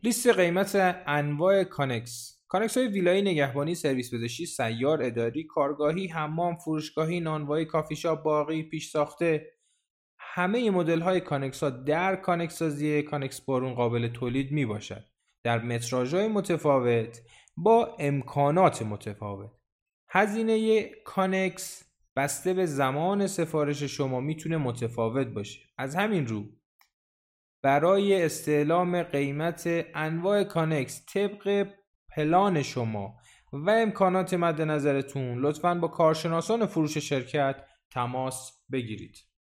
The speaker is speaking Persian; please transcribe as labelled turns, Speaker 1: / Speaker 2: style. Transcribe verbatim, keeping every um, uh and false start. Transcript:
Speaker 1: لیست قیمت انواع کانکس. کانکس های ویلایی، نگهبانی، سرویس پزشکی، سیار، اداری، کارگاهی، حمام، فروشگاهی، نانوایی، کافی شاپ، باغی، پیش ساخته. همه مدل های کانکس ها در کانکس سازی کانکس بارون قابل تولید می باشد در متراژهای متفاوت با امکانات متفاوت. هزینه کانکس بسته به زمان سفارش شما میتونه متفاوت باشه. از همین رو برای استعلام قیمت انواع کانکس طبق پلان شما و امکانات مد نظرتون لطفاً با کارشناسان فروش شرکت تماس بگیرید.